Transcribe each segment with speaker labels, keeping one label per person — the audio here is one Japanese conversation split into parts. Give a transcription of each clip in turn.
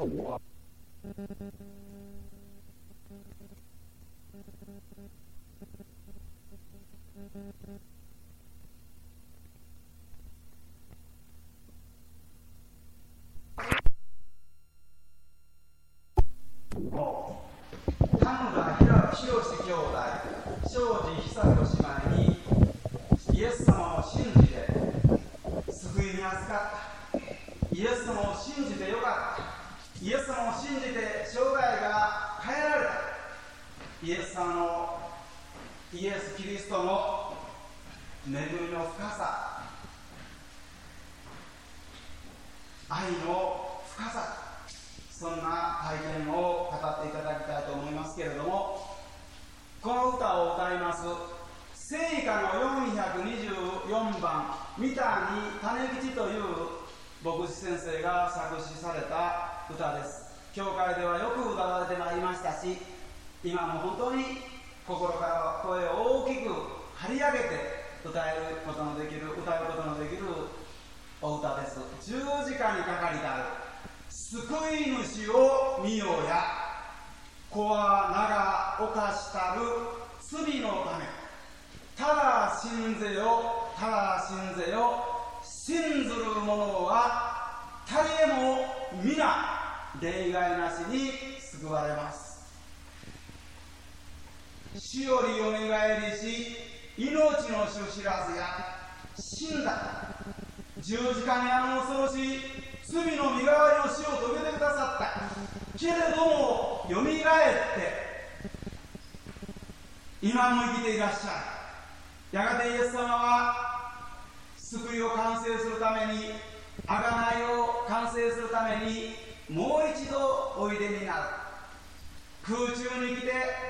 Speaker 1: 田村博兄弟、庄司久子姉妹にイエス様を信じて救いに預かった。イエス様を信じてよかった。イエス様を信じて生涯が変えられた。イエス様のイエス・キリストの恵みの深さ、愛の深さ、そんな体験を語っていただきたいと思いますけれども、この歌を歌います聖歌の424番三谷種吉という牧師先生が作詞された歌です。教会ではよく歌われてまいりましたし、今も本当に心から声を大きく張り上げて歌うことのできるお歌です。十字架にかかりたる救い主を見ようや、子は名が犯したる罪のため、ただ信ぜよ、ただ信ぜよ、信ずる者は誰も皆例外なしに救われます。死よりよみがえりし、命の主知らずや死んだ。十字架にあの恐ろしい罪の身代わりの死を遂げてくださったけれども、よみがえって今も生きていらっしゃる。やがてイエス様は救いを完成するために、贖いを完成するためにもう一度おいでになる。空中に来て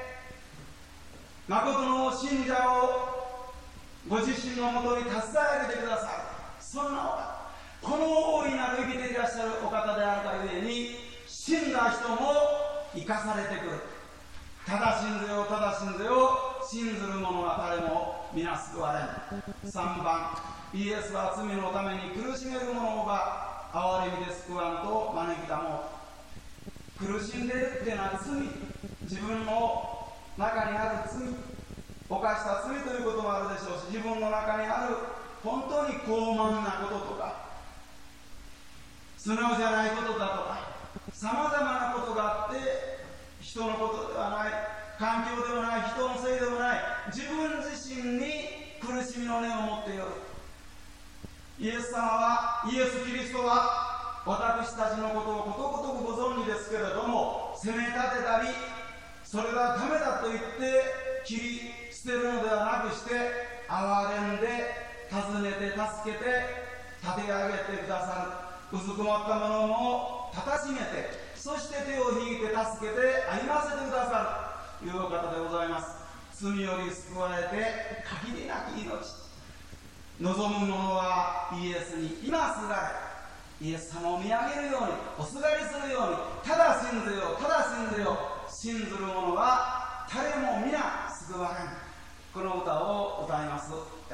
Speaker 1: 誠の信者をご自身のもとに携えてくださる。そんなお方、この大いなる生きていらっしゃるお方であるがゆえに、死んだ人も生かされてくる。ただ信ぜよ、ただ信ぜよ、信ずる者は誰も皆救われん。3番、イエスは罪のために苦しめる者が憐れみで救わんと招きたもの。苦しんでいるっていうのは罪、自分の中にある罪、犯した罪ということもあるでしょうし、自分の中にある本当に高慢なこととか、素直じゃないことだとか、さまざまなことがあって、人のことではない、環境でもない、人のせいでもない、自分自身に苦しみの根を持っている。イエス様は、イエス・キリストは私たちのことをことごとくご存知ですけれども、責め立てたり、それがダメだと言って切り捨てるのではなくして、憐れんで尋ねて助けて立て上げてくださる。うずくまった者もたたしめて、そして手を引いて助けて歩ませてくださるというお方でございます。罪より救われて限りなき命、望む者はイエスに今すがれ、イエス様を見上げるように、おすがりするように、ただ信ぜよ、ただ信ぜよ、信ずる者は誰も皆救われん。この歌を歌います。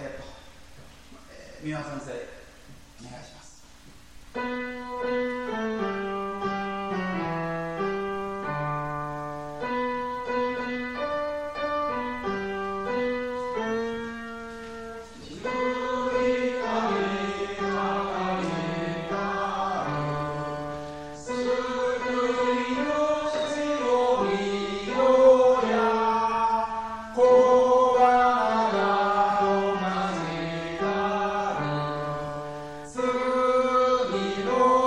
Speaker 1: 三輪先生、お願いします。
Speaker 2: Lord.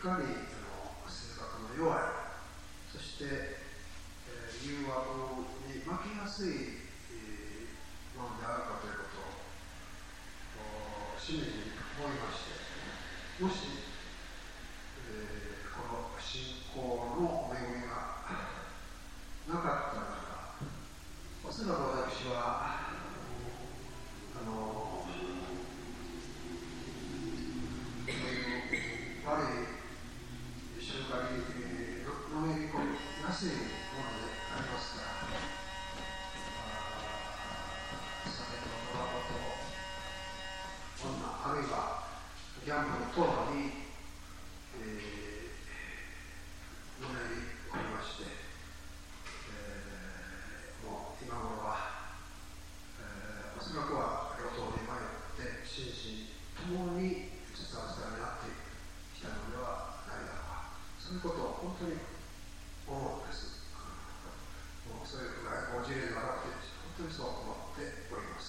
Speaker 2: かに性格の弱い、そして、誘惑に負けやすい、ものであるかということをしみじみ思いまして、もし、この信仰の恵みがなかったなら、おそらく私は悪い習慣にのめり込みやすいものでありますから、酒とタバコと女、あるいはギャンブル等に、のめり込みまして、もう今頃は、おそらくは路頭に迷って心身ともにずたずたになってきたのではないだろうか、そういうことを本当に思うんです。もうそういうぐらいご自由がなくて本当にそう思っております。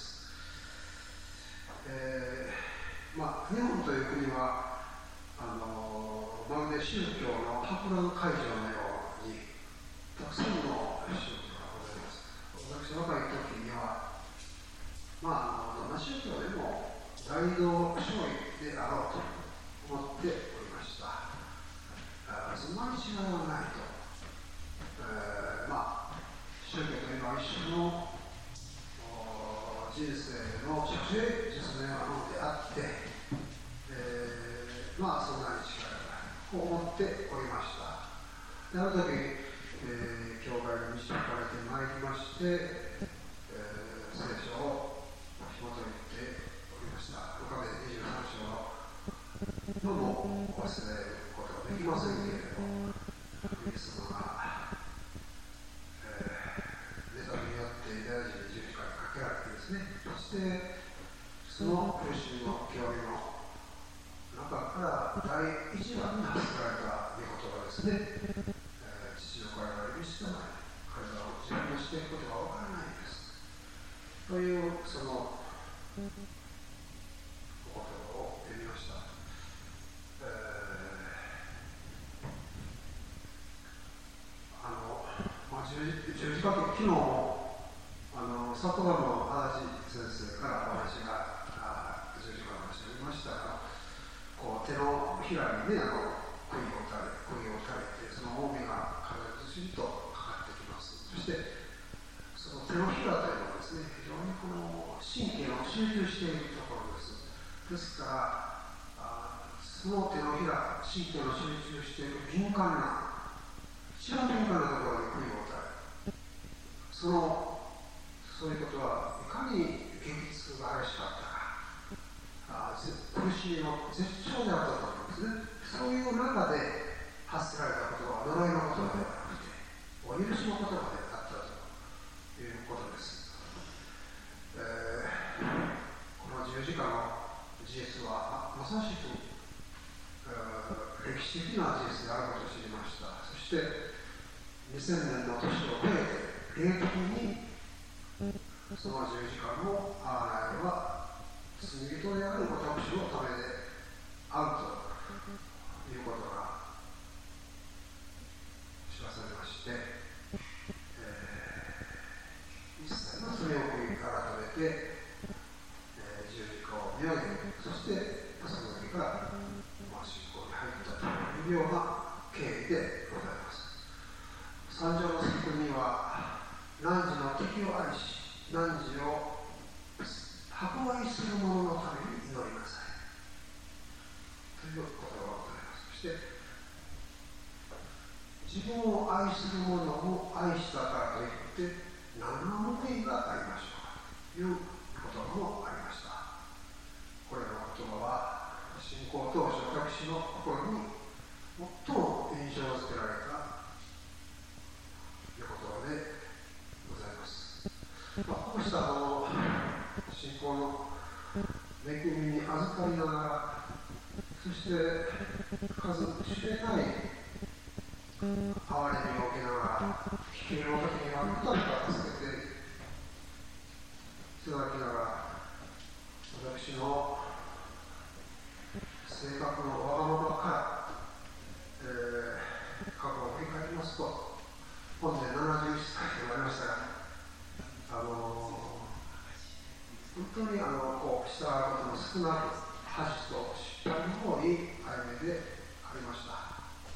Speaker 2: 日本という国はまるで宗教の博覧会場のようにたくさんの宗教がございます。私若い時にはどんな宗教でも大道商義であろうと思っておりました。そんなに違いはないと。宗教というのは一種の人生の主役術のようなものであって、そんなに違いはないと思っておりました。である時、教会に導かれてまいりまして、聖書を紐解いておりました。ルカで23章のも忘れることができませんけれども、イエス様が、ネタによって大事に十字架にかけられてですね、そしてその苦しみの教義の中から第一番に発せられた御言葉ですね。父の体を許したまえ、体を自分のしていくことがわからないです。というそのお言葉を読みました。十字架と昨日里川の足立先生からお話が十字架の話がありましたが、手のひらにね、杭を打たれて、その重みが体にずしりとかかってきます。そしてその手のひらというのはですね、非常に神経を集中しているところです。ですからその手のひら、神経の集中している敏感な、一番敏感なところに杭を打たれる。そういうことはいかに激痛が激しかったか、苦しみの絶頂であったと思うんですね。そういう中で発せられた言葉は呪いの言葉ではなくて、お許しの言葉であったということです。この十字架の事実はまさしく歴史的な事実であることを知りました。そして2000年の年を超えて霊的にその十字架の贖いは罪人である私のためであるということが知らされまして、一切の罪を悔い改めて、十字架を見上げ、そしてその時から信仰に入ったというような経緯でございます。三条の救いには汝の敵を愛し、汝を迫害する者のために祈りなさいということがございます。そして自分を愛する者を愛したからといって何の報いがありましょうかという言葉もありました。これらの言葉は信仰当初私の心に最も印象づけられた御言葉でございます。こうした信仰の恵みに預かりながら、そして数知れない哀れみを受けながら、危険の時には何か助けていただきながら、私の性格のわがままか当にこう従うことの少なく、恥と失敗の方に歩めでありました。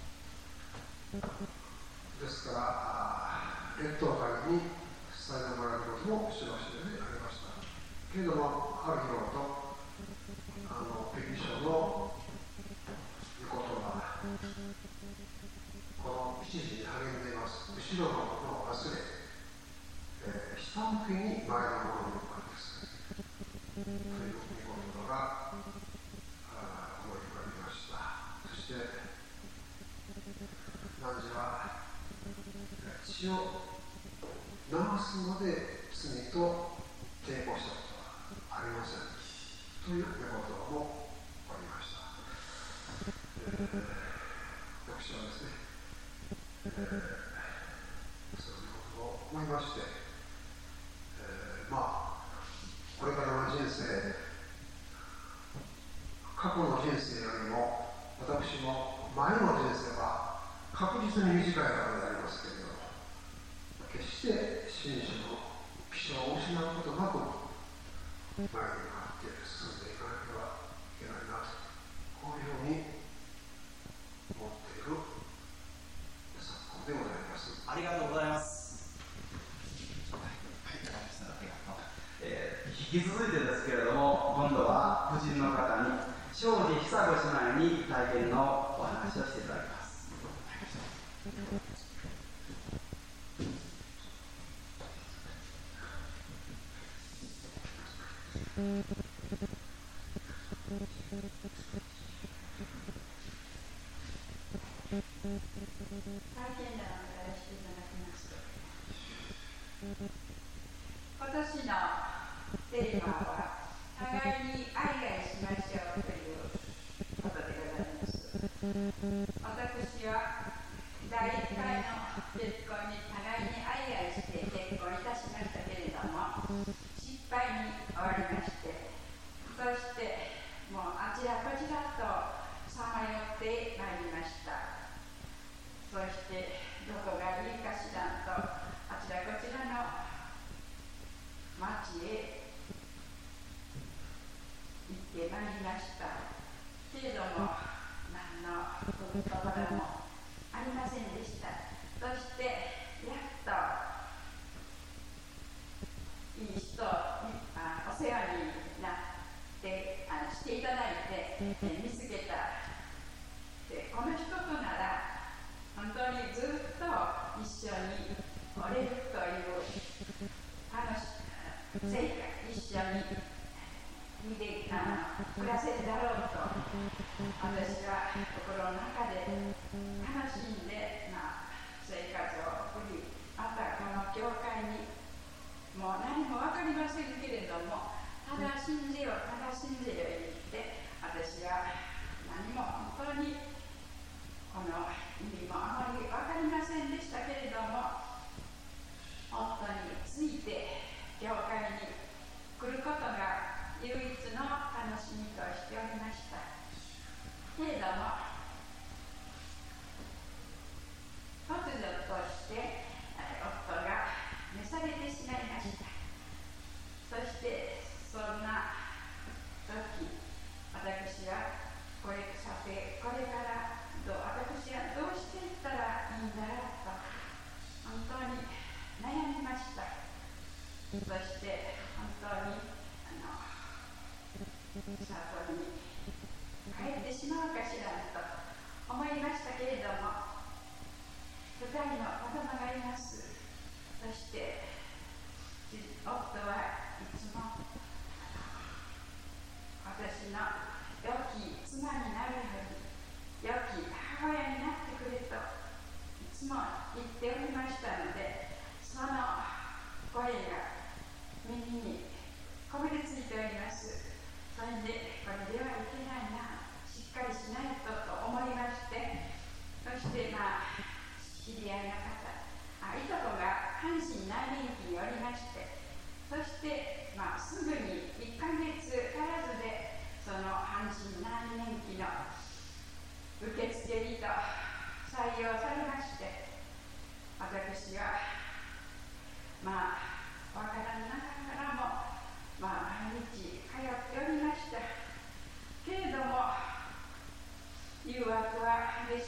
Speaker 2: ですから劣等感に伝えてもらうこともしばしばでありました。けれども、ある日のことペギショの御言葉、この一時に励んでいます。後ろのことを忘れ、下向きに前のものに向かうんです。という御言葉が思い浮かびました。そして、汝は血を流すので罪と抵抗したことはありません。という御言葉もありました。私はですね、そういうことを思いまして、これからの人生、過去の人生よりも私も前の人生は確実に短いわけでありますけれど、決して真摯の気象を失うことなく前に向かって進んでいかなければいけないなと、こういうふうに思っている昨今でございます。
Speaker 1: ありがとうございます。引き続いてですけれども、今度は夫人の方に庄司久子姉妹に体験のお話をしていただきます。
Speaker 3: 今年のテーマは互いに愛がしましょうということでございます。私は第1回の結婚に互いに愛がして結婚いたしましたけれども、失敗に終わりまして、そしてもうあちらこちらとさまよってまいりました。そしてどこがいいかしらとあちらこちらの町へ行ってまいりました。けれども何の言葉もありませんでした。そしてやっといい人お世話になってしていただいて見つけた。でこの人となら本当にずっと一緒におれるという楽し生活一緒に暮らせるだろうと私は心の中で楽しんで、生活を送り、またこの教会にもう何も分かりませんけれども、ただ信じようただ信じよう言って私は何も本当にこの意味もあまり分かりませんでしたけれども、本当について教会に来ることが唯一の楽しみとしておりました。けれども突如として夫が召されてしまいました。そしてそんな時、私はこれから私はどうしていったらいいんだろうと本当に悩みました。そして本当に里に帰ってしまうかしらと思いましたけれども、2人の子供がいます。そして夫はいつも私の良き妻になるように、良き母親になってくれといつも言っておりましたので、その声が耳にこびりついております。それでこれではいけないな、しっかりしないと思いまして、そして知り合いの方、いとこが阪神内燃機におりまして、そしてすぐに1ヶ月足らずでその阪神内燃機の受付にと採用されまして、私はわからながらも毎日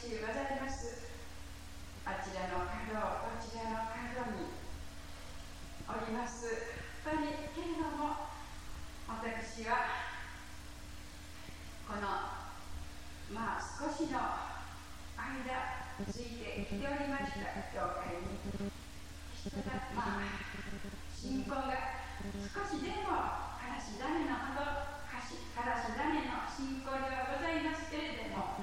Speaker 3: ございます。あちらの角、こちらの角におります本当にけれども、私はこの少しの間ついてきておりました、教会に。したら信仰が少しでもからし種のほどからし種の信仰ではございますけれども、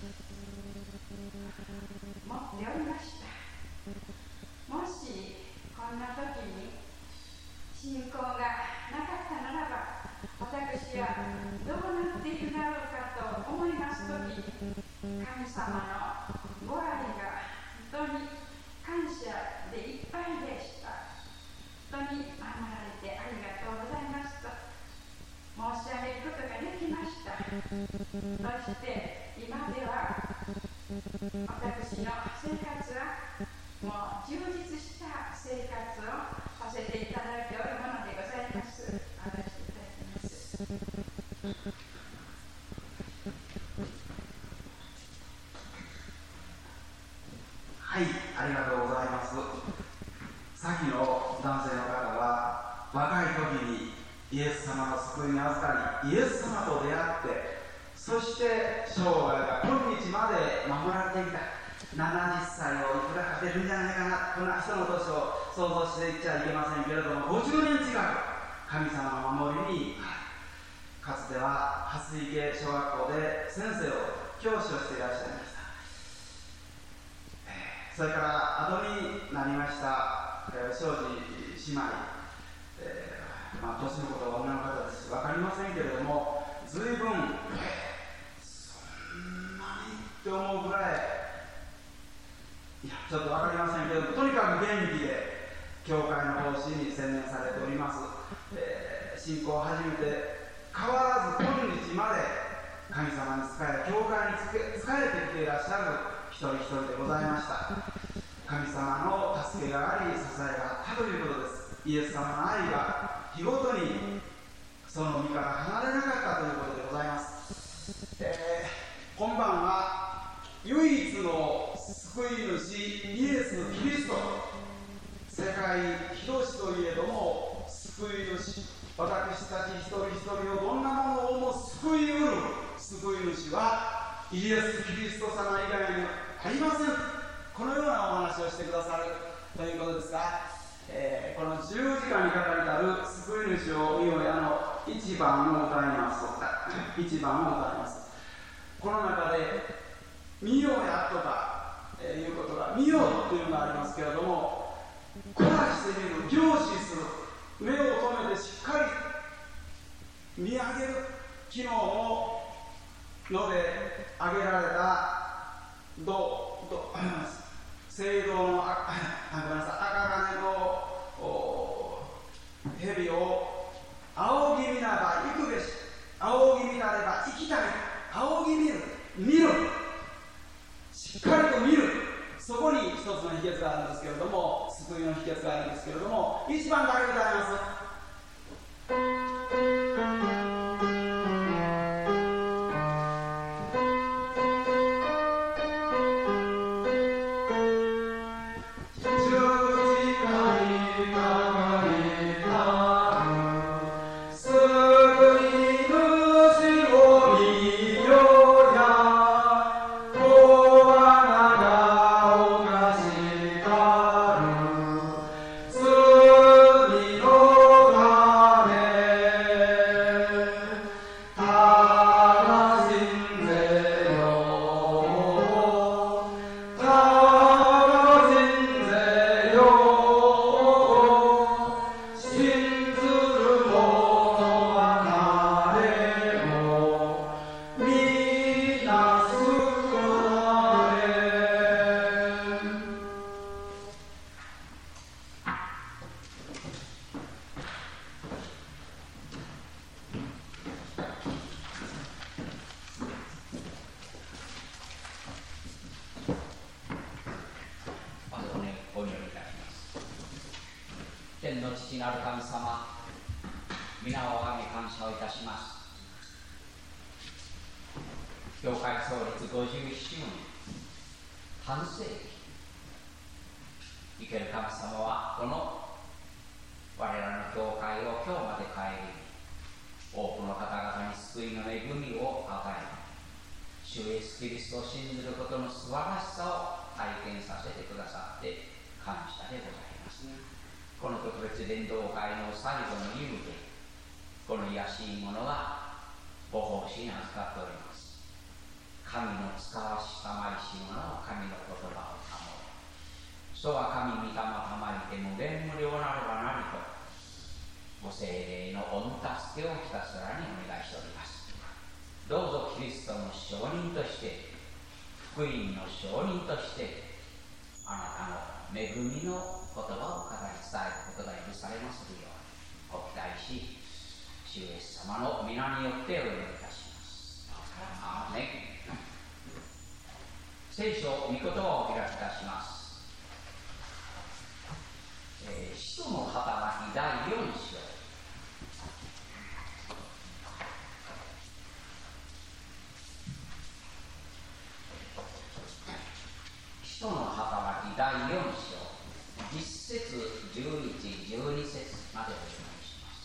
Speaker 3: 持っておりました。もしこんな時に信仰がなかったならば、私はどうなっているだろうかと思いますとき、神様のご愛が本当に感謝でいっぱいでした。本当に守られてありがとうございますと申し上げることができました。そして今では私の生活はもう充実した生活をさせていただいておるものでございます。話していただきます。
Speaker 1: はい、ありがとうございます。先の男性の方は若い時にイエス様の救いに預かり、イエス様と出会って、そして生涯が今日まで守られてきた。70歳をいくらかけるんじゃないかな、こんな人の年を想像していっちゃいけませんけれども、50年近く神様の守りに、かつては蓮池小学校で先生を教師をしていらっしゃいました。それから後になりました庄司姉妹、年のことは女の方ですし分かりませんけれども、随分そんなにって思うぐらい、ちょっと分かりませんけれども、とにかく元気で教会の奉仕に専念されております。信仰を始めて変わらず今日まで神様に仕え、教会に仕えてきていらっしゃる一人一人でございました。神様の助けがあり、支えがあったということです。イエス様の愛が日ごとにその身から離れなかったということでございます。今晩は唯一の救い主イエス・キリスト、世界広しといえども救い主、私たち一人一人をどんなものをも救いうる救い主はイエス・キリスト様以外にありません。このようなお話をしてくださるということですが、この十字架に書かれてある救い主を見よやの1番を歌います。1番を歌います。この中で見よやとか、いうことが見よというのがありますけれども、凝らしてみる、凝視する、目を留めてしっかり見上げる機能をので挙げられた聖堂の赤金の蛇を仰ぎ見なば行くべし、仰ぎ見なれば行きたい、仰ぎ見る、見る、しっかりと見る、そこに一つの秘訣があるんですけれども、救いの秘訣があるんですけれども、一番だけございます。
Speaker 4: 天の父なる神様、皆をあがめ感謝をいたします。教会創立57年、 半世紀生ける神様はこの我らの教会を今日まで顧み、多くの方々に救いの恵みを与え、主イエスキリストを信じることの素晴らしさを体験させてくださって感謝でございます。この特別伝道会の最後の夕べ、この癒しいものはご奉仕に預かっております。神の使わしさまいし者は神の言葉を守る。そは神御霊たまりて無限無量なるがなりと、ご聖霊の御助けをひたすらにお願いしております。どうぞキリストの証人として、福音の証人として、あなたの恵みの言葉を語り伝えることが許されますようにご期待し、主イエス様の皆によってお祈りいたします。アーメン。聖書御言葉をお開きいたします。使徒の働き第4章。使徒の働き第4章、10節、11、12節までお読みします。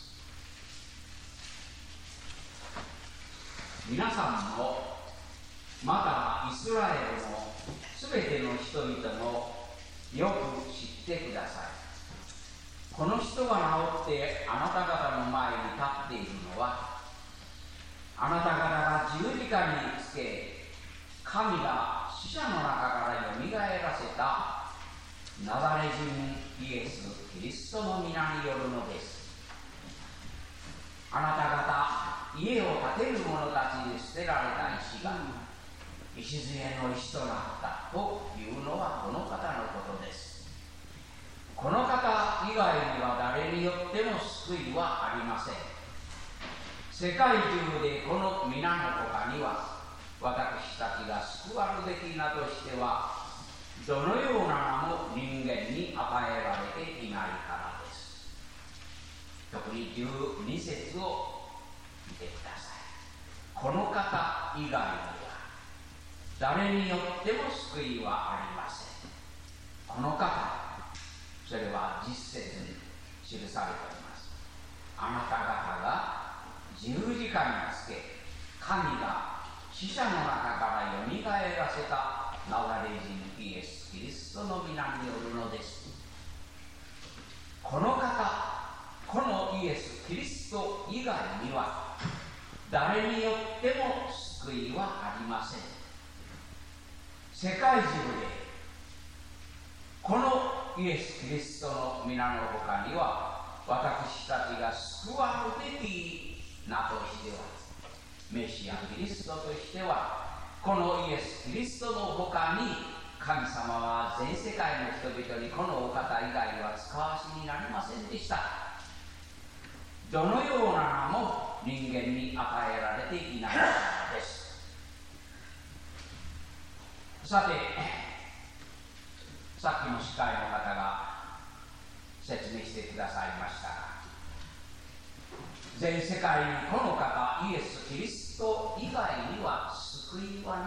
Speaker 4: 皆さんもまたイスラエルのすべての人々もよく知ってください。この人が治ってあなた方の前に立っているのは、あなた方が十字架につけ、神が死者の中からよみがえらせたナザレ人イエス・キリストの皆によるのです。あなた方、家を建てる者たちに捨てられた石が礎の石となったというのはこの方のことです。この方以外には誰によっても救いはありません。世界中でこの皆の他には私たちが救わるべき名としてはどのような名も人間に与えられていないからです。特に12節を見てください。この方以外には誰によっても救いはありません。この方、それは10節に記されております。あなた方が十字架につけ、神が死者の中からよみがえらせたナザレ人イエス・キリストの皆によるのです。この方、このイエス・キリスト以外には誰によっても救いはありません。世界中でこのイエス・キリストの皆の他には私たちが救わるべき名としては、メシアキリストとしてはこのイエス・キリストの他に神様は全世界の人々にこのお方以外は使わしになりませんでした。どのような名も人間に与えられていないからです。さて、さっきの司会の方が説明してくださいましたが、全世界にこの方イエス・キリスト以外には救いはない。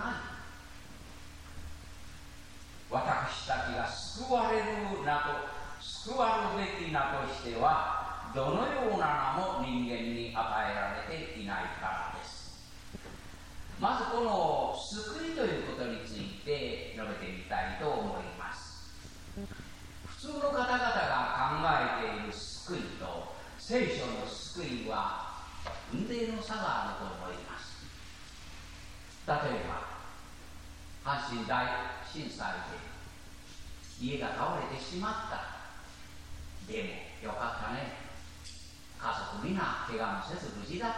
Speaker 4: 私たちが救われる名と救わるべき名としてはどのような名も人間に与えられていないからです。まずこの救いということについて述べてみたいと思います。普通の方々が考えている救いと聖書の救いは雲泥の差があると思います。例えば阪神大震災で家が倒れてしまった。でもよかったね、家族みんな怪我もせず無事だった。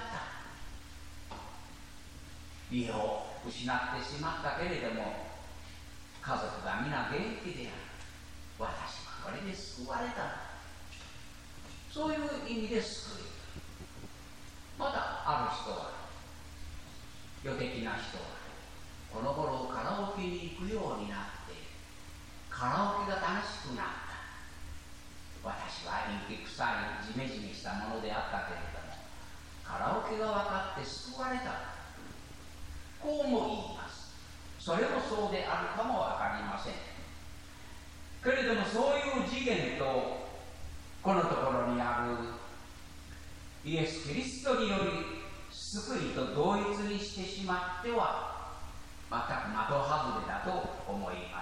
Speaker 4: 家を失ってしまったけれども家族が皆元気である。私はこれで救われた。そういう意味で救い。またある人は、世的な人はこの頃カラオケに行くようになってカラオケが楽しくなった。私は陰気臭いジメジメしたものであったけれどもカラオケが分かって救われた。こうも言います。それもそうであるかもわかりません。けれどもそういう次元とこのところにあるイエス・キリストにより救いと同一にしてしまっては全く的外れだと思います。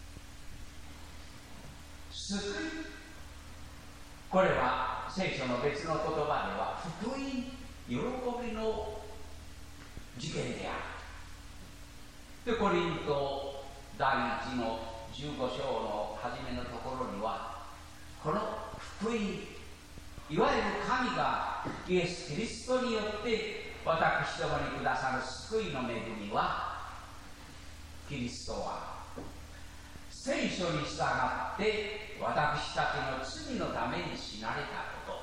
Speaker 4: 救い、これは聖書の別の言葉では福音、喜びの次元である。でコリント第1の15章の初めのところにはこの福音、いわゆる神がイエス・キリストによって私どもにくださる救いの恵みは、キリストは聖書に従って私たちの罪のために死なれたこと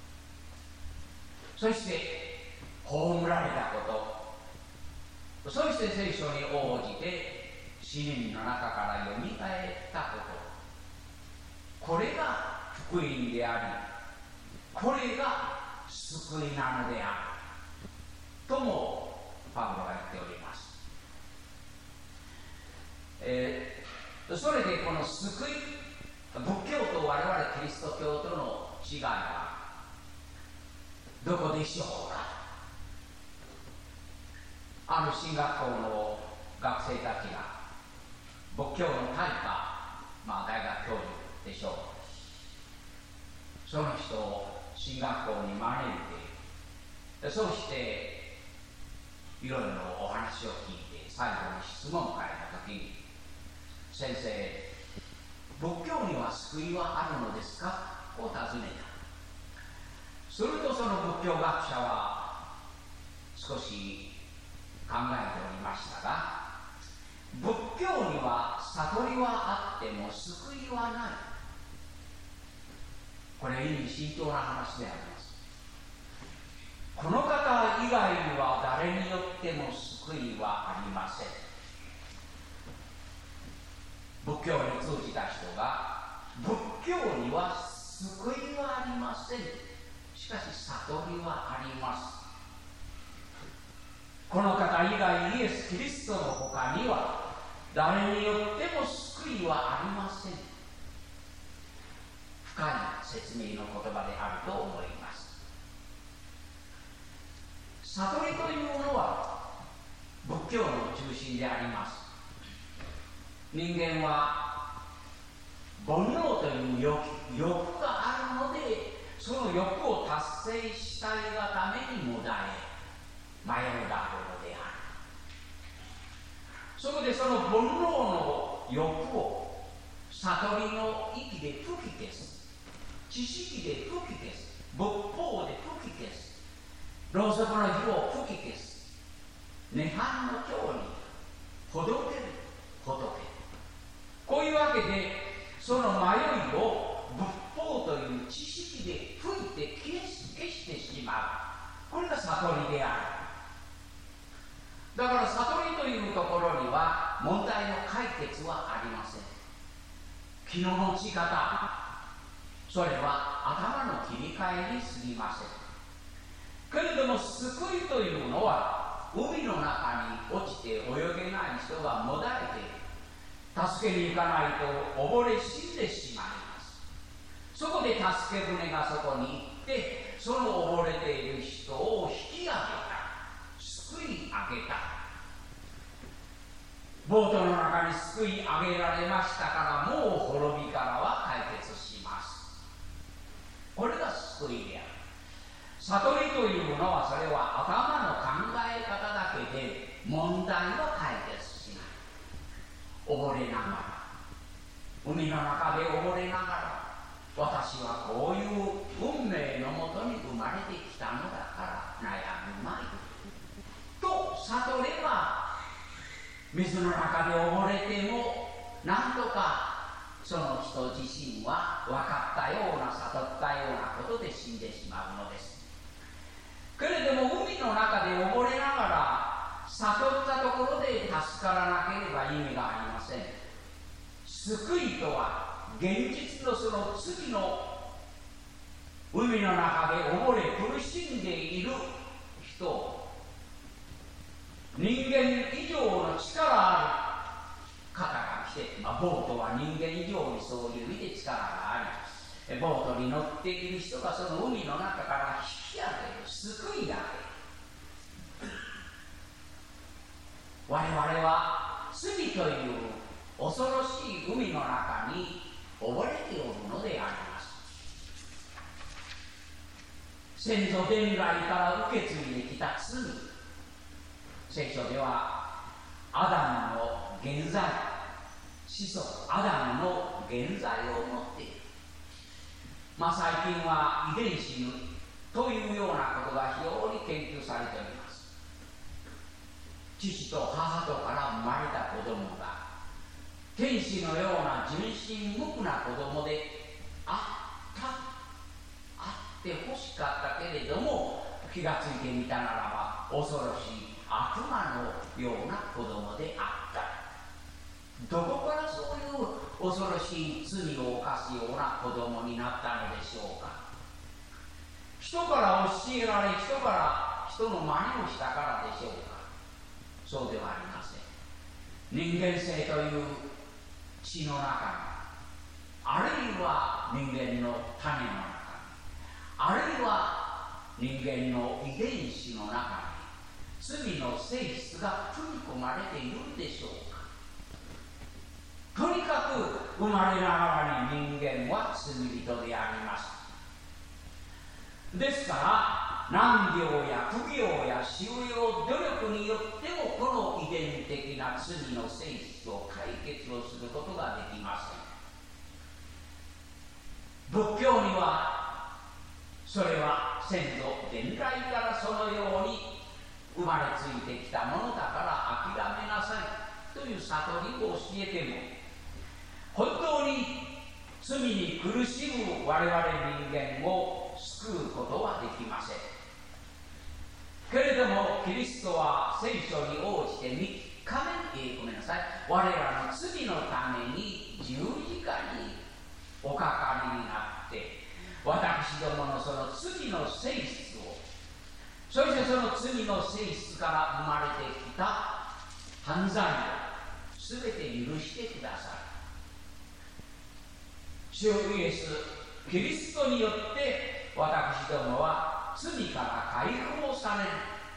Speaker 4: 、そして葬られたこと、そして聖書に応じて死人の中からよみがえったこと、これが福音であり、これが救いなのであるともパウロが言っております。それでこの救い、仏教と我々キリスト教との違いはどこでしょうか。ある進学校の学生たちが仏教の大家、大学教授でしょう、その人を進学校に招いて、そうしていろいろお話を聞いて最後に質問会の時に、先生、仏教には救いはあるのですかを尋ねた。するとその仏教学者は少し考えておりましたが、仏教には悟りはあっても救いはない。これ意味深長な話であります。この方以外には誰によっても救いはありません。仏教に通じた人が、仏教には救いはありません、しかし悟りはあります。この方以外イエス・キリストの他には誰によっても救いはありません。深い説明の言葉であると思います。悟りというのは仏教の中心であります。人間は煩悩という欲があるので、その欲を達成したいがためにもだえ迷うだろうである。そこでその煩悩の欲を悟りの域で吹き消す、知識で吹き消す、仏法で吹き消す、ろうそくの火を吹き消す、涅槃の境にほどける、仏。こういうわけでその迷いを仏法という知識で吹いて消してしまう。これが悟りである。だから悟りというところには問題の解決はありません。気の持ち方、それは頭の切り替えに過ぎません。けれども救いというのは海の中に落ちて泳げない人がもだえて助けに行かないと溺れ死んでしまいます。そこで助け舟がそこに行ってその溺れている人を引き上げた、救い上げた。ボートの中に救い上げられましたから、もう滅びからは解決します。これが救いである。悟りというのはそれは頭の考え方だけで問題は解決しない。溺れながら、海の中で溺れながら、私はこういう運命のもとに生まれてきたのだから悩むまいと悟れば、水の中で溺れても何とかその人自身は分かったような悟ったようなことで死んでしまうのです。けれども海の中で溺れながら悟ったところで助からなければ意味がありません。救いとは現実のその次の海の中で溺れ苦しんでいる人、人間以上の力あして、ボートは人間以上にそういう意味で力があり、ボートに乗っている人がその海の中から引き上げる、救い上げる。我々は罪という恐ろしい海の中に溺れておるのであります。先祖伝来から受け継いできた罪、聖書ではアダムの原罪、子孫アダムの原罪を持っている。最近は遺伝子というようなことが非常に研究されております。父と母とから生まれた子供が天使のような純真無垢な子供であって欲しかったけれども、気がついてみたならば恐ろしい悪魔のような子供であった。どこからそういう恐ろしい罪を犯すような子供になったのでしょうか。人から教えられ、人の真似をしたからでしょうか。そうではありません。人間性という血の中に、あるいは人間の種の中に、あるいは人間の遺伝子の中に罪の性質が組み込まれているんでしょうか。とにかく生まれながらに人間は罪人であります。ですから難病や苦病や修養、努力によってもこの遺伝的な罪の性質を解決をすることができません。仏教にはそれは先祖伝来からそのように生まれついてきたものだから諦めなさいという悟りを教えても、本当に罪に苦しむ我々人間を救うことはできません。けれどもキリストは聖書に応じて3日目に、我らの罪のために十字架におかかりになって、私どものその罪の性質を、そしてその罪の性質から生まれてきた犯罪をすべて許してください。主イエスキリストによって私どもは罪から解放される。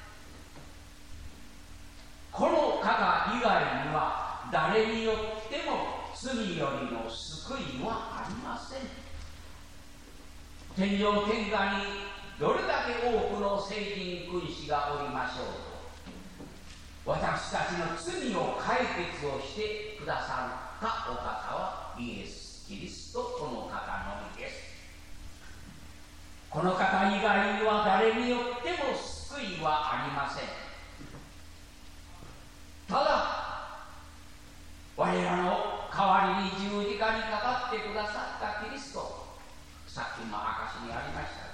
Speaker 4: この方以外には誰によっても罪よりの救いはありません。天上天下にどれだけ多くの聖人君子がおりましょうと、私たちの罪を解決をしてくださったお方はイエス・キリスト、この方のみです。この方以外には誰によっても救いはありません。ただ我らの代わりに十字架にかかってくださったキリスト、さっきも証にありました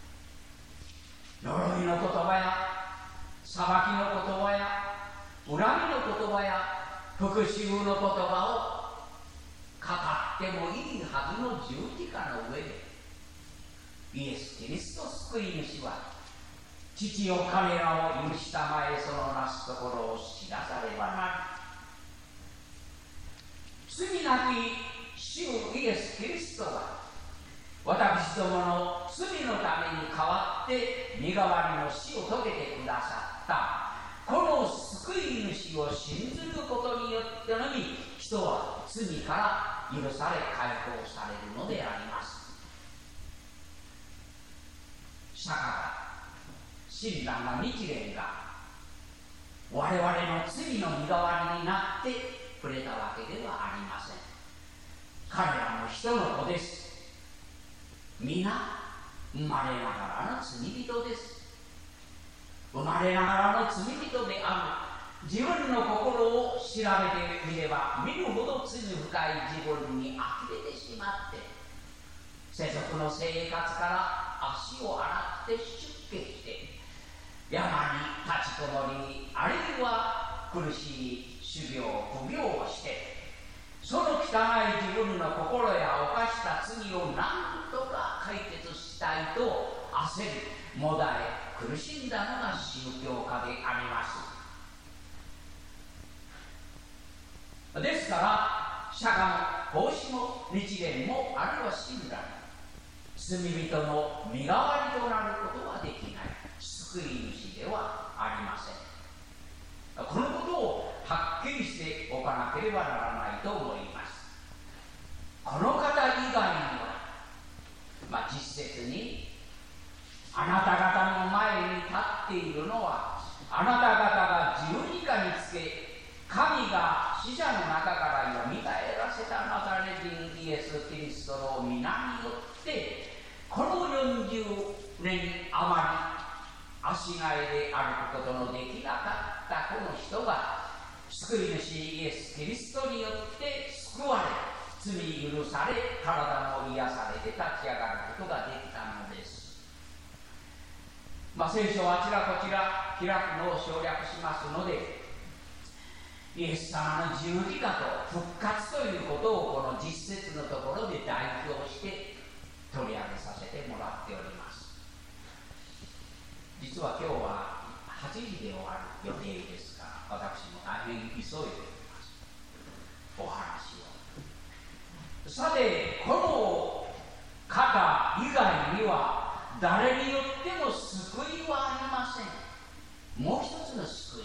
Speaker 4: が、呪いの言葉や裁きの言葉や恨みの言葉や復讐の言葉を語ってもいいはずの十字架の上で、イエス・キリスト救い主は父よ彼らを許したまえ、そのなすところを知らさればなり。罪なき主イエス・キリストが私どもの罪のために代わって身代わりの死を遂げてくださったこの救い主を信ずることによってのみ、人は罪から許され解放されるのであります。したから親鸞が日蓮が我々の罪の身代わりになってくれたわけではありません。彼らも人の子です。皆生まれながらの罪人です。生まれながらの罪人である自分の心を調べてみれば見るほど罪深い自分にあきれてしまって、世俗の生活から足を洗って出家して山に立ちこもり、あるいは苦しい修行苦行をして、その汚い自分の心や犯した罪を何とか解決したいと焦りもだえ苦しんだのが宗教家であります。ですから釈迦も孔子も日蓮もあるいは親鸞も罪人の身代わりとなることはできない救い主ではありません。このことをはっきりしておかなければならないと思います。この方以外には、実説にあなた方の前に立っているのはあなた方が十字架につけ神が死者の中からよみがえらせたナザレ人イエス・キリストの皆によってこの40年余り足がえで歩くことのできなかったこの人が救い主イエス・キリストによって救われ罪許され体も癒されて立ち上がることができたのです。聖書をあちらこちら開くのを省略しますのでイエス様の十字架と復活ということをこの実説のところで代表して取り上げさせてもらっております。実は今日は8時で終わる予定ですから私も大変急いでおりますお話を。さてこの方以外には誰によっても救いはありません。もう一つの救い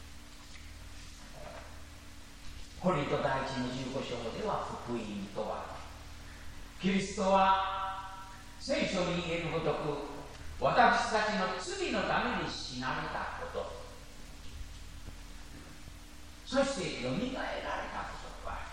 Speaker 4: コリント第一の15章では福音とはキリストは聖書に言えるごとく私たちの罪のために死なれたこと、そしてよみがえられたことがあ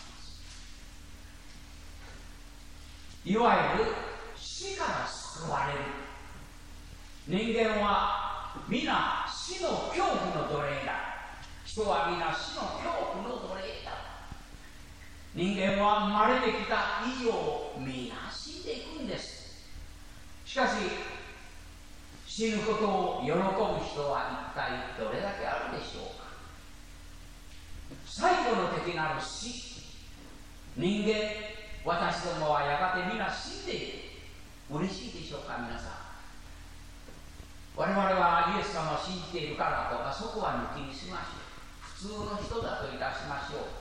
Speaker 4: ります。いわゆる死から救われる。人間は皆死の恐怖の奴隷だ。人は皆死の恐怖の奴隷だ。人間は生まれてきた以上皆死んでいくんです。しかし死ぬことを喜ぶ人は一体どれだけあるでしょうか。最後の敵なる死、人間私どもはやがて皆死んでいる。嬉しいでしょうか皆さん。我々はイエス様を信じているからとかそこは抜きにしましょう。普通の人だといたしましょう。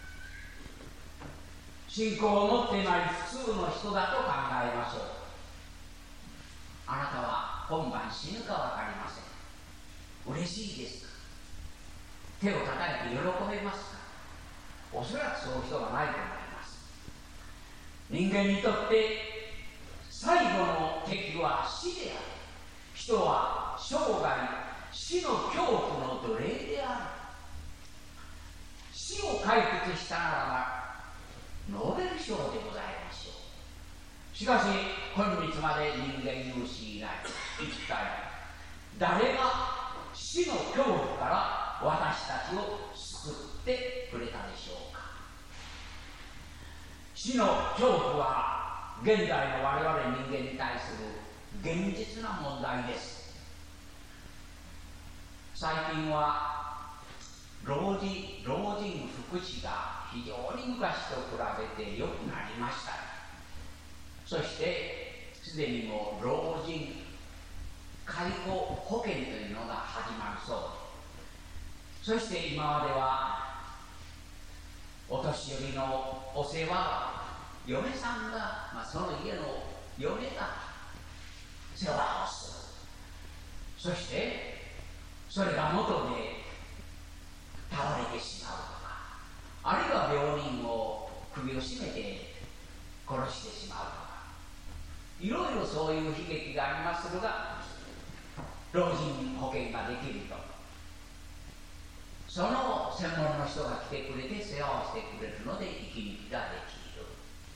Speaker 4: 信仰を持ってない普通の人だと考えましょう。あなたは今晩死ぬか分かりません。嬉しいですか。手を叩いて喜べますか。おそらくそういう人がないと思います。人間にとって最後の敵は死である。人は生涯死の恐怖の奴隷である。死を解決したならばノーベル賞でございましょう。しかし今日まで人間有志以来一体誰が死の恐怖から私たちを救ってくれたでしょうか。死の恐怖は現代の我々人間に対する現実な問題です。最近は老人福祉が非常に昔と比べて良くなりました。そしてすでにもう老人介護保険というのが始まるそうで、そして今まではお年寄りのお世話は嫁さんが、その家の嫁が世話をする。そしてそれが元で倒れてしまうとか、あるいは病人を首を絞めて殺してしまうとか、いろいろそういう悲劇がありますが、老人保険ができるとその専門の人が来てくれて世話をしてくれるので息抜きができる。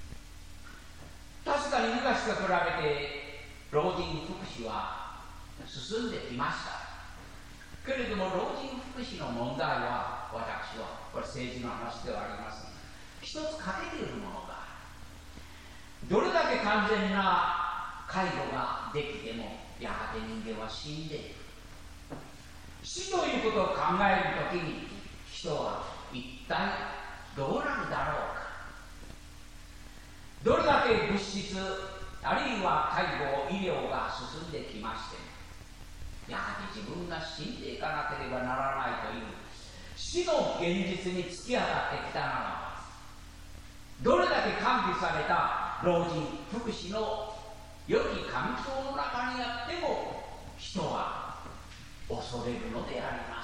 Speaker 4: 確かに昔と比べて老人福祉は進んできましたけれども、老人福祉の問題は私はこれ政治の話ではありますが一つ欠けているものが、どれだけ完全な介護ができてもやがて人間は死んでいる。死ということを考えるときに人は一体どうなるだろうか。どれだけ物質あるいは介護医療が進んできましても、やはり自分が死んでいかなければならないという死の現実に突き当たってきたならば、 どれだけ完備された老人福祉の良き環境の中にあっても人は恐れるのであります。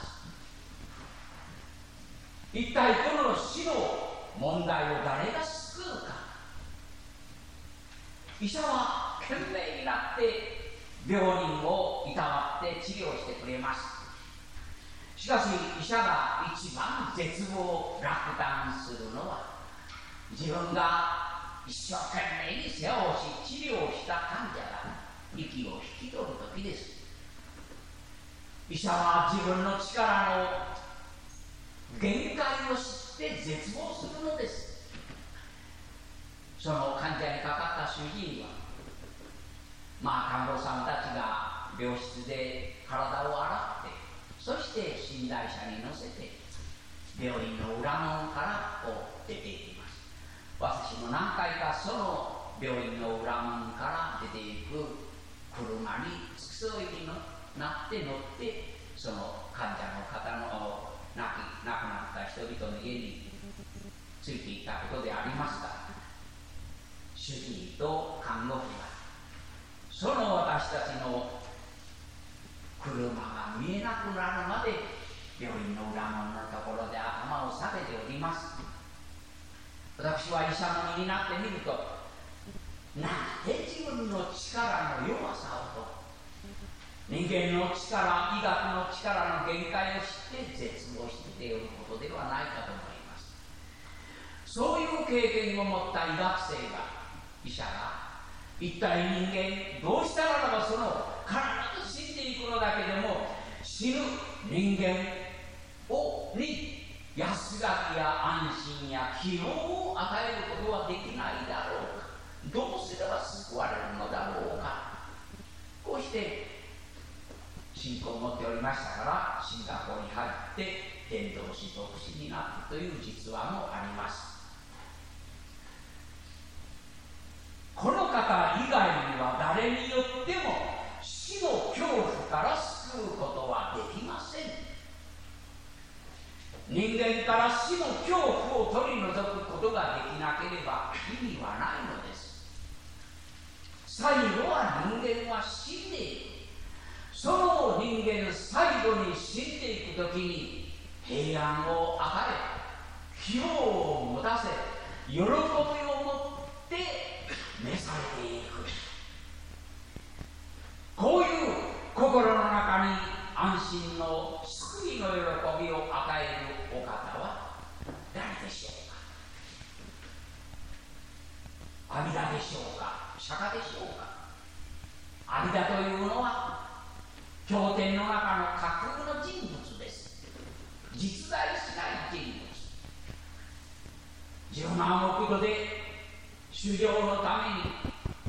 Speaker 4: 一体この死の問題を誰が救うか。医者は懸命になって病人をいたわって治療してくれます。しかし医者が一番絶望落胆するのは、自分が一生懸命に世話をし治療した患者が息を引き取る時です。医者は自分の力の限界を知って絶望するのです。その患者にかかった主治医は、看護さんたちが病室で体を洗って、そして寝台車に乗せて病院の裏門から出ていきます。私も何回かその病院の裏門から出ていく車に付き添いになって乗って、その患者の方の亡くなった人々の家についていったことでありますが、主治医と看護婦がその私たちの車が見えなくなるまで病院の裏門のところで頭を下げております。私は医者の身になってみると、なんで自分の力の弱さをと、人間の力、医学の力の限界を知って絶望しておることではないかと思います。そういう経験を持った医学生が、医者が、一体人間どうしたらばその必ず死んでいくのだけでも死ぬ人間に安らぎや安心や希望を与えることはできないだろうか、どうすれば救われるのだろうか。こうして信仰を持っておりましたから、進学校に入って伝道師牧師になったという実話もあります。この方以外には誰によっても死の恐怖から救うことはできません。人間から死の恐怖を取り除くことができなければ意味はないのです。最後は人間は死んでいく。その人間最後に死んでいくときに平安を与え、希望を持たせ、喜びを持って召されていく。こういう心の中に安心の救いの喜びを与えるお方は誰でしょうか。阿弥陀でしょうか、釈迦でしょうか。阿弥陀というのは経典の中の架空の人物です。実在しない人物。10万億度で修行のために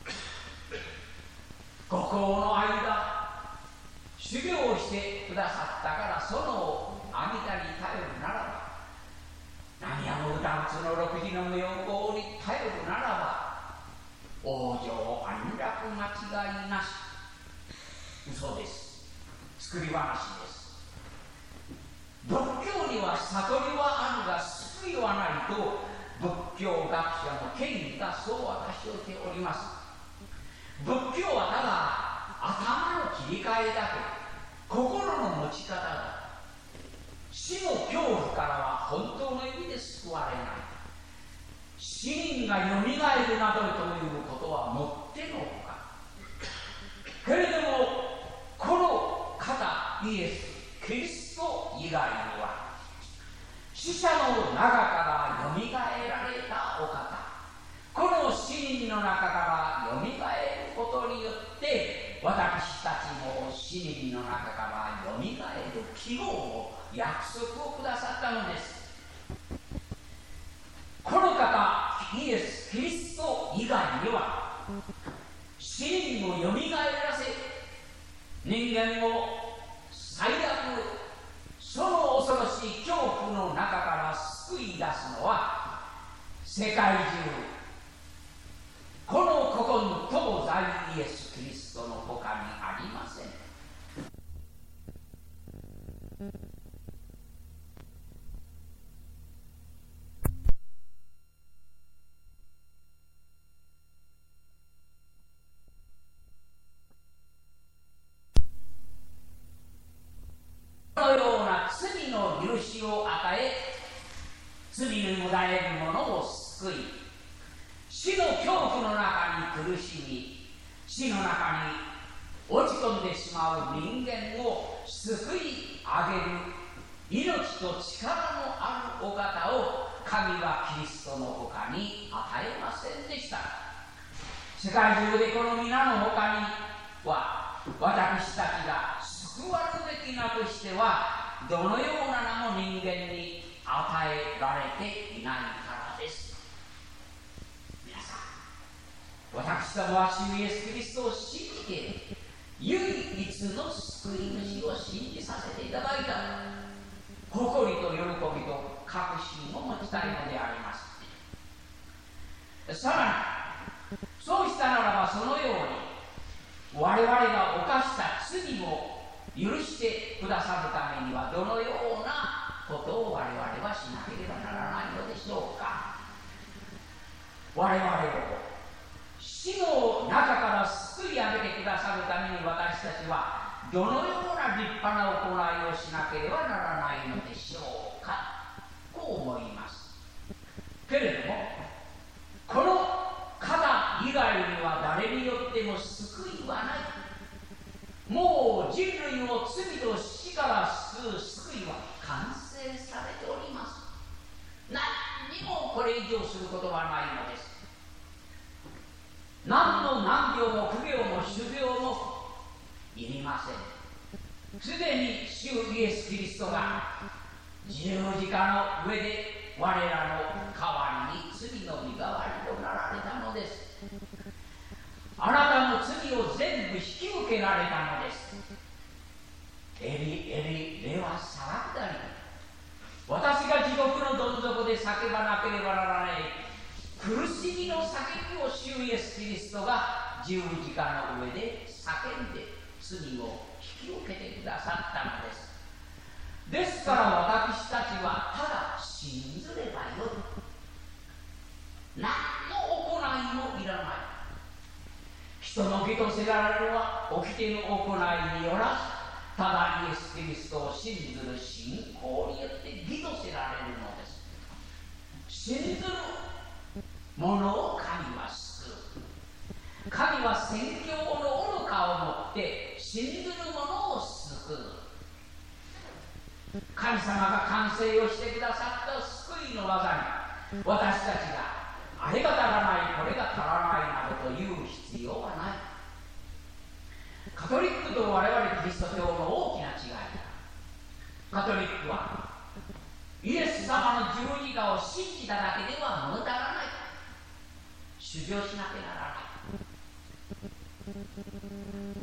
Speaker 4: 五行の間修行をしてくださったから、その阿弥陀に頼るならば、何やも歌うつの六時の無用功に頼るならば、往生安楽間違いなし。嘘です。作り話です。仏教には悟りはあるが救いはないと仏教学者の権威がそう私をしております。仏教はただ頭の切り替えだけ、心の持ち方だ。死の恐怖からは本当の意味で救われない。死人がよみがえるなどということはもってのほか。けれどもこの方イエス・キリスト以外には、死者の中からよみがえられたお方、この死人の中からよみがえることによって私たちも死人の中からよみがえる希望を約束をくださったのです。この方イエス・キリスト以外には死人をよみがえらせ、人間を最悪その恐ろしい恐怖の中から救い出すのは世界中この古今東西イエス・キリストの他にありません。 の許しを与え、罪にもだえる者を救い、死の恐怖の中に苦しみ、死の中に落ち込んでしまう人間を救い上げる命と力のあるお方を神はキリストの他に与えませんでした。世界中でこの皆の他には私たちが救われるべき名としてはどのような名も人間に与えられていないからです。皆さん、私どもは主イエスキリストを信じて唯一の救い主を信じさせていただいた誇りと喜びと確信を持ちたいのであります。さらにそうしたならば、そのように我々が犯した罪を許してくださるためにはどのようなことを我々はしなければならないのでしょうか。我々を死の中から救い上げてくださるために私たちはどのような立派な行いをしなければならないのでしょうか。こう思います。けれどもこの方以外には誰によっても救いはない。もう人類を罪と死から救う救いは完成されております。何にもこれ以上することはないのです。何の難病も苦病も種病もいりません。すでに主イエス・キリストが十字架の上で我らの代わりに罪の身代わりとなられたのです。あなたの罪を全部引き受けられたのです。エリエリレワサラクダリ、私が地獄のどん底で叫ばなければならない苦しみの叫びを主イエス・キリストが十字架の上で叫んで罪を引き受けてくださったのです。ですから私たちはただ信ずればよい。何の行いもいらない。人の義とせられるは掟の行いによらず、ただイエス・キリストを信ずる信仰によって義とせられるのです。信ずる者を神は救う。神は宣教の愚かをもって信ずる者を救う。神様が完成をしてくださった救いの技に私たちがあれが足らない、これが足らないなどと言う必要はない。カトリックと我々キリスト教の大きな違いだ。カトリックはイエス様の十字架を信じただけでは物足らない。修行しなきゃならない。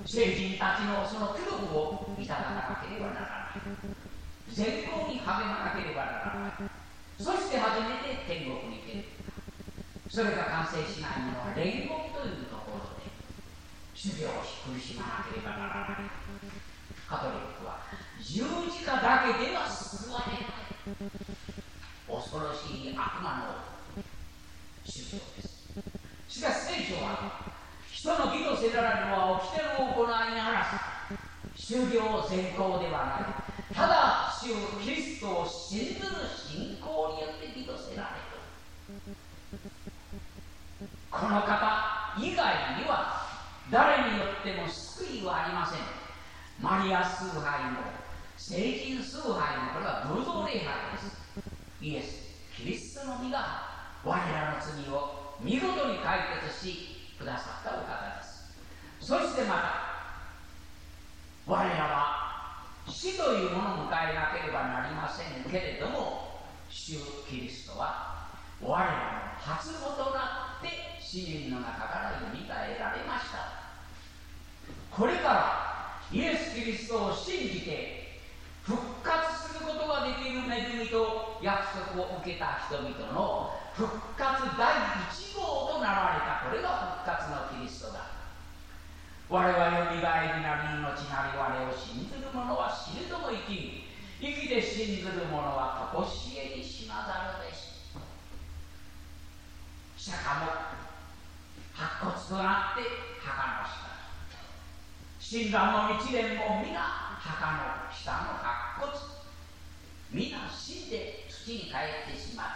Speaker 4: 聖人たちのその苦労をいただかなければならない。善行に励まなければならない。そして初めて天国に行ける。それが完成しないものは煉獄というところで修行を苦しまなければならない。カトリックは十字架だけでは救われない恐ろしい悪魔の修行です。しかし聖書は人の義とせられるのは掟の行いならず修行善行ではない。ただ主キリストを信ずる信仰によって義とせられる。この方以外には誰によっても救いはありません。マリア崇拝も聖人崇拝もこれは偶像礼拝です。イエス・キリストの御が我らの罪を見事に解決しくださったお方です。そしてまた我らは死というものを迎えなければなりませんけれども、主キリストは我らの初母となって死人の中からよみがえられました。これからイエス・キリストを信じて復活することができる恵みと約束を受けた人々の復活第1号となられた、これが復活のキリストだ。我はよみがえりなり命なり我を信ずる者は死ぬとも生き、生きて信ずる者は常しえに死なざるべし。釈迦も白骨となって墓の下、親鸞も日蓮も皆墓の下の白骨、皆死んで土に帰ってしまった。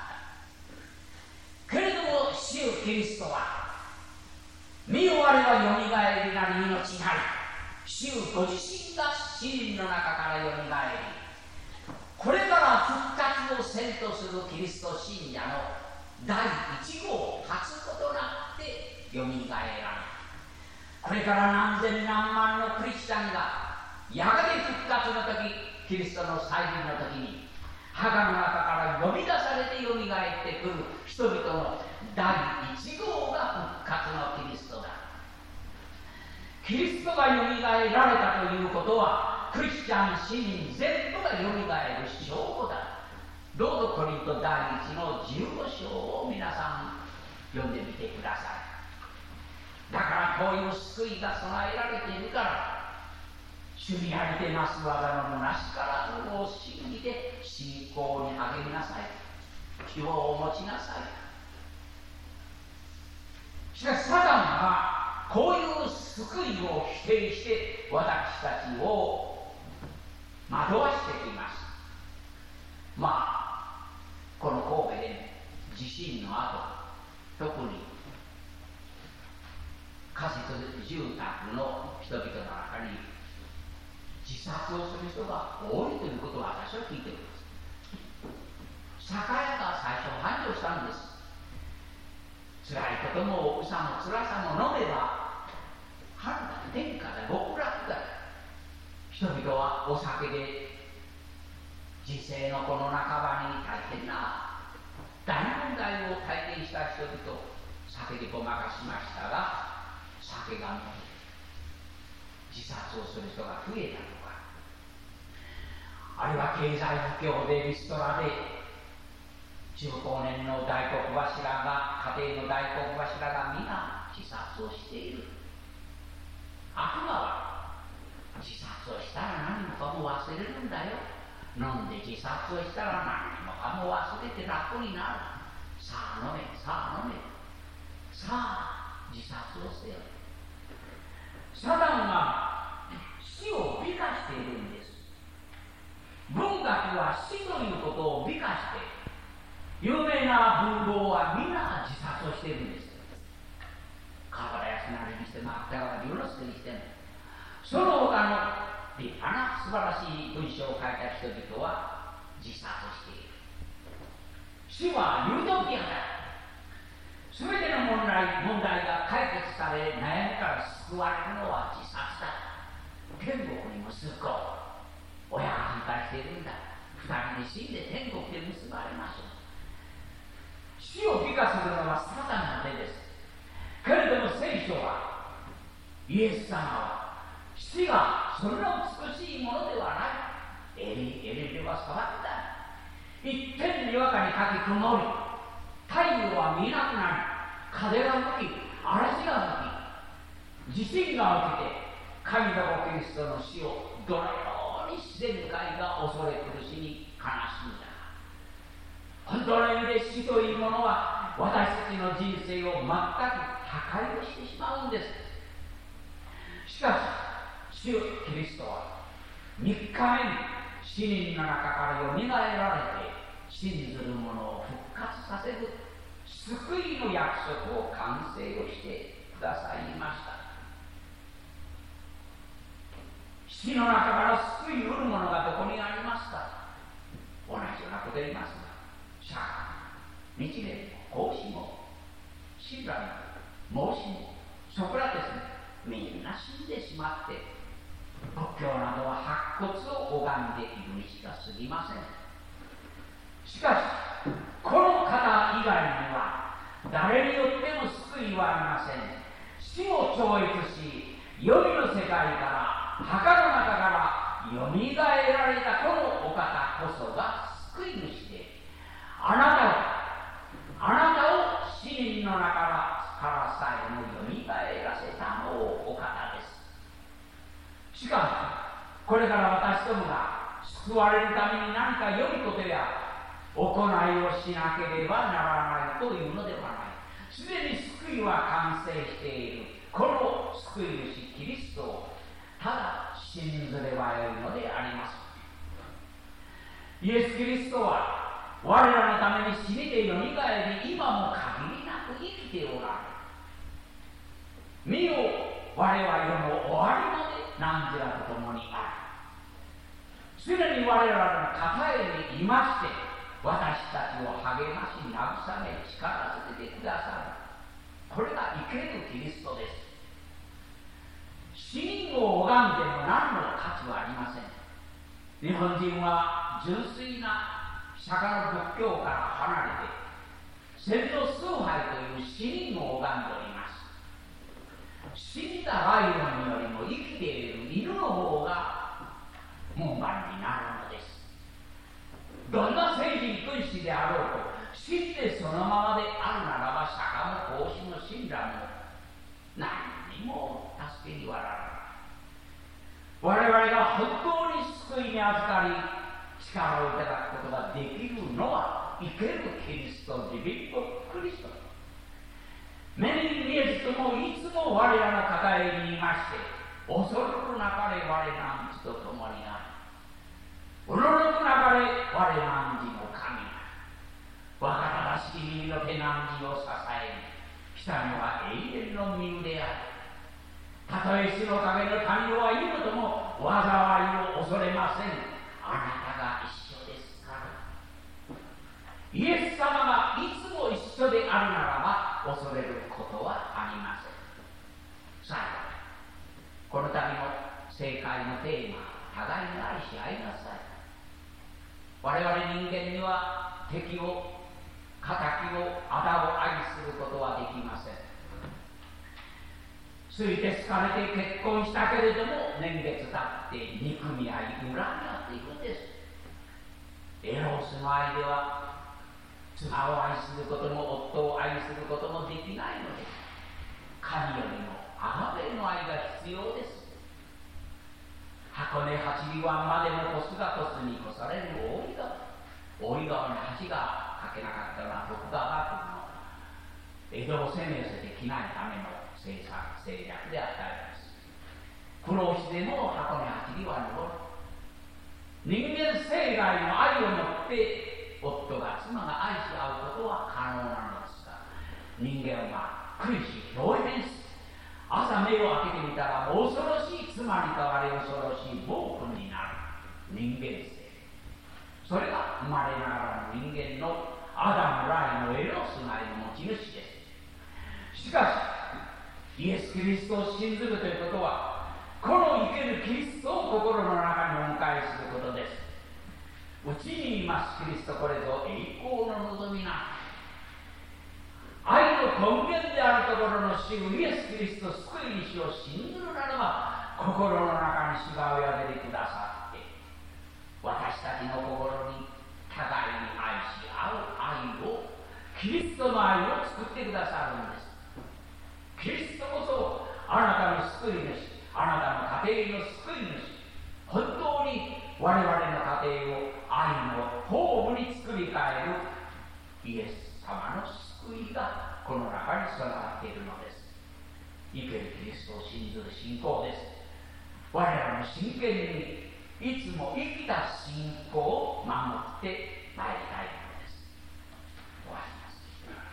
Speaker 4: けれども主キリストは、見よ我はよみがえりなり命なり、主ご自身が死人の中からよみがえり、これから復活をせんとするキリスト信者の第1号を発すことなってよみがえられ、これから何千何万のクリスチャンがやがて復活の時、キリストの再臨の時に墓の中から呼び出されてよみがえってくる人々の第1号が復活のキリストだ。キリストがよみがえられたということは、クリスチャン市民全部がよみがえる証拠だ。どうぞコリント第1の15章を皆さん読んでみてください。だからこういう救いが備えられているから、主にありてなす技の虚しからずを信じて信仰に励みなさい。希望を持ちなさい。しかしサタンはこういう救いを否定して私たちを惑わしてきます。この神戸で地震の後、特に仮設住宅の人々の中に自殺をする人が多いということを私は聞いています。酒屋が最初繁盛したんです。辛いことも奥さんも辛さも飲めば春だ、天下だ、極楽だ。人々はお酒で人生のこの半ばに大変な大問題を体験した人々、酒でごまかしましたが、酒が飲み自殺をする人が増えたとか、あるいは経済不況でリストラで中高年の大黒柱が、家庭の大黒柱が皆自殺をしている。悪魔は自殺をしたら何もかも忘れるんだよ。飲んで自殺をしたら何もかも忘れて楽になる。さあ飲め、さあ飲め、さあ自殺をせよ。サタンは死を美化しているんです。文学は死ということを美化して、有名な文豪は皆自殺をしているんです。河原康成にしても芥川龍之介にしても、その他の立派な素晴らしい文章を書いた人々は自殺している。死はユートピアだ。すべての問題が解決され、悩みから救われるのは自殺だ。天国にも息子、親が反対しているんだ。二人で死んで天国で結ばれましょう。死を美化するのはサタンの手です。けれども聖書は、イエス様は死がそんな美しいものではない。エリでは騒ぎだ。一点にわかにかき曇り、太陽は見えなくなり、風が吹き、嵐が吹き、地震が起きて、神の子キリストの死をどのように自然界が恐れ苦しみ悲しんだ。本当の意味で死というものは私たちの人生を全く破壊をしてしまうんです。しかし主キリストは3日目に死人の中からよみがえられて、信ずる者を復活させる救いの約束を完成をしてくださいました。死の中から救い得るものがどこにありますか。同じようなこと言いますが、釈迦、日蓮も孔子も親鸞も孟子もソクラテスもみんな死んでしまって、仏教などは白骨を拝んでいるにしか過ぎません。しかしこの方以外には誰によっても救いはありません。死を超越し、黄泉の世界から墓の中からよみがえられたこのお方こそが救い主で、あなたを死人の中からさえもよみがえらせたのお方です。しかしこれから私どもが救われるために何か良いことや行いをしなければならないというのではない。すでに救いは完成しているこの救い主キリストをただ信ずればよいのであります。 イエス・キリストは我らのために死にてよみがえり、今も限りなく生きておられる。見よ、我は世の終わりまで汝らと共にある。常に我らの肩へにいまして、私たちを励まし、慰め、力づけてくださる。これが生けるキリストです。死人を拝んでも何の価値はありません。日本人は純粋な釈迦の仏教から離れて、先祖崇拝という死人を拝んでおります。死んだライオンよりも生きている犬の方が門番になるのです。どんな聖人君子であろうと、死んでそのままであるならば、釈迦の孔子の親鸞も何にも助けにはならない。我々が本当に救いに預かり、力をいただくことができるのは、生けるキリスト、リビットクリスト。目に見えずともいつも我らの抱えにいまして、恐れるなかれ我らんちと共にある。おのろくなかれ我らんじの神が、若正しき耳の手なんじを支えに、来たのは永遠の身である。たとえ死の影の谷を歩むとも災いを恐れません。あなたが一緒ですから。イエス様がいつも一緒であるならば恐れることはありません。最後、この度の正解のテーマ、互いに愛し合いなさい。我々人間には敵を、仇を、仇を愛することはできません。ついて好かれて結婚したけれども、年月経って憎み合い、恨み合っていくんです。エロスの愛では、妻を愛することも夫を愛することもできないのです。神よりもアガペの愛が必要です。箱根八里湾までも鳥栖が鳥栖に越される大井川。大井川に橋が架けなかったのは徳川幕府の江戸を攻め寄せてきないための政略であったります。苦労しても箱根八里湾の人間生来の愛をもって夫が妻が愛し合うことは可能なのですが、人間は苦し表現す。朝目を開けてみたら恐ろしい妻に代わり恐ろしい暴君になる人間性。それが生まれながらの人間のアダム・ライのエロスなりの持ち主です。しかしイエス・キリストを信ずるということは、この生けるキリストを心の中にお迎えすることです。うちにいますキリスト、これぞ栄光の望みな愛の根源であるところの主イエス・キリスト救い主を信ずるならば、心の中に主がお宿りくださって、私たちの心に互いに愛し合う愛を、キリストの愛を作ってくださるんです。キリストこそあなたの救い主、あなたの家庭の救い主。本当に我々の家庭を愛のホームに作り変えるイエス様の救いがこの中に備わっているのです。生けるキリストを信ずる信仰です。我らの真剣にいつも生きた信仰を守ってまいりたいのです。終わります。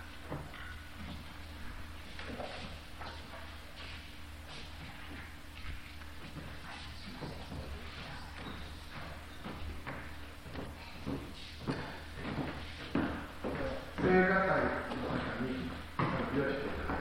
Speaker 2: 聖歌隊の方に発表していただきます。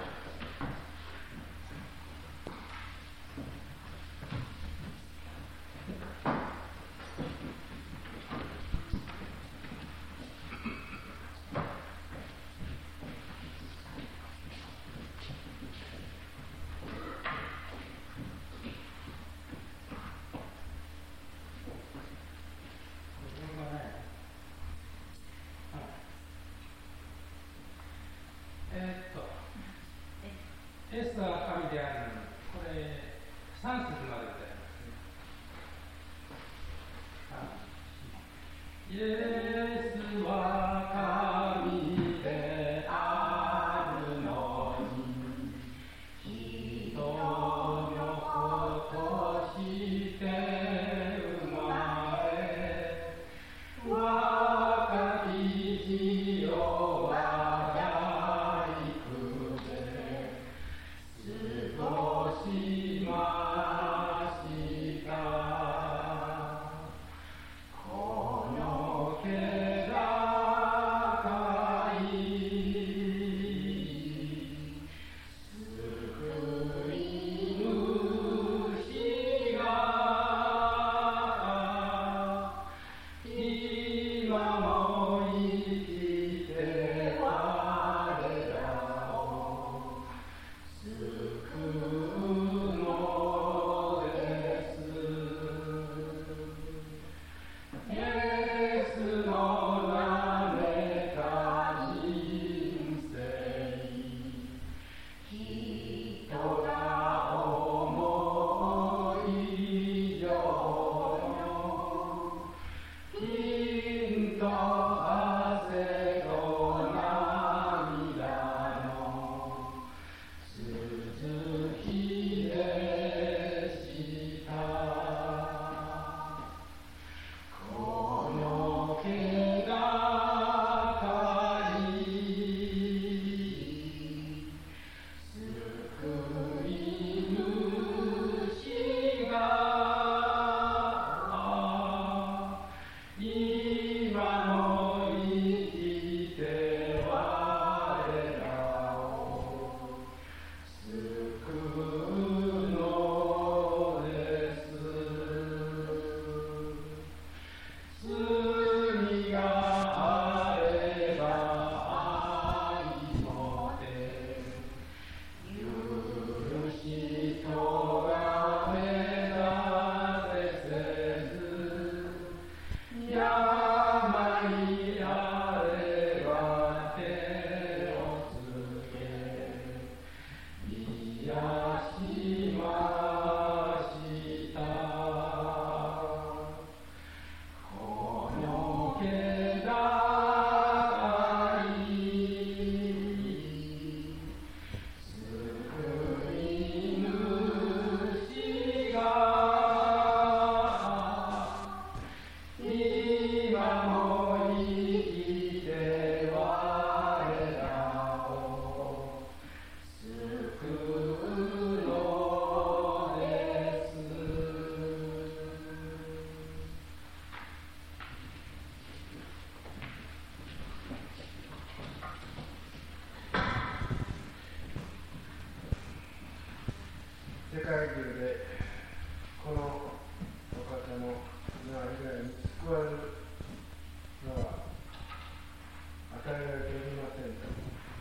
Speaker 2: 世界中でこのお方の以外に救われるのは与えられておりませんと、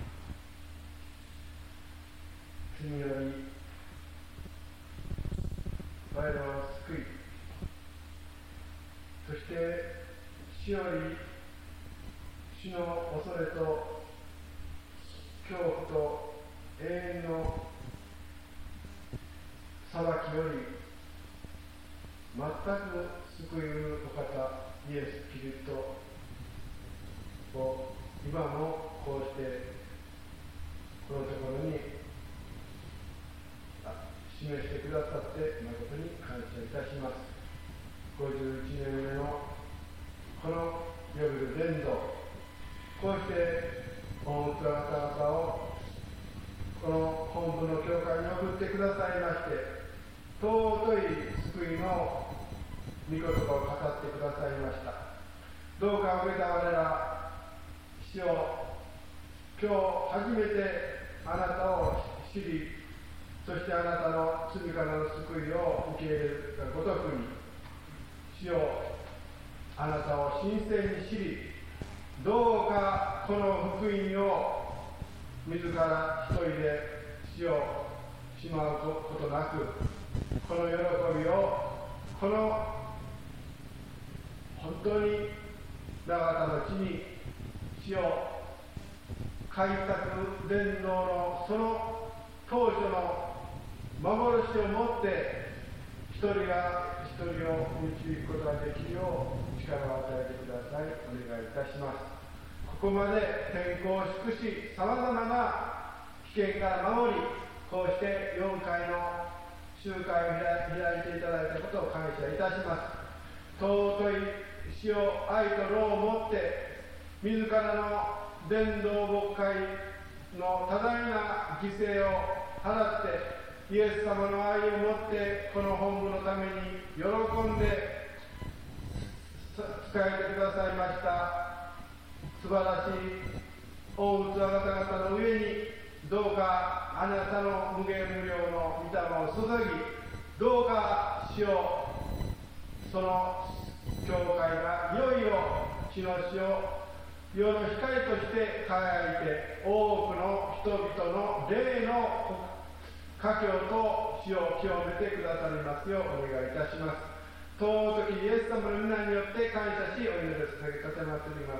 Speaker 2: 罪より我らを救い、そして死より死の恐れと恐怖と永遠の裁きより全く救いうるお方イエス・キリストを今もこうしてこのところに示してくださって誠に感謝いたします。51年目のこの夜伝道、こうして御器方々をこの本部の教会に送ってくださいまして、尊い救いの御言葉を語ってくださいました。どうか受けた我ら主よ、今日初めてあなたを知り、そしてあなたの罪からの救いを受け入れるごとくに、主よ、あなたを神聖に知り、どうかこの福音を自ら一人で主よしまうことなく、この喜びをこの本当に長田の地に主よ開拓伝道のその当初の幻をもって一人が一人を導くことができるよう力を与えてください。お願いいたします。ここまで天候を祝し、さまざまな危険から守り、こうして4回の集会を開いていただいたことを感謝いたします。尊い死を愛と労をもって自らの伝道牧会の多大な犠牲を払ってイエス様の愛をもってこの本部のために喜んで仕えてくださいました素晴らしい大器方々の上にどうかあなたの無限無量の御霊を注ぎ、どうか主よ、その教会がいよいよ地の死を世の光として輝いて、多くの人々の霊の家境と死を清めてくださりますようお願いいたします。尊きイエス様の皆によって感謝し、お祈りを捧げさせまつります。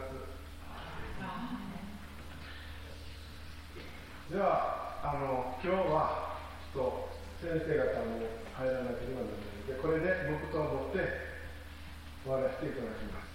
Speaker 2: では今日はちょっと先生方も入らなければならないので、これで黙祷を持って終わらせていただきます。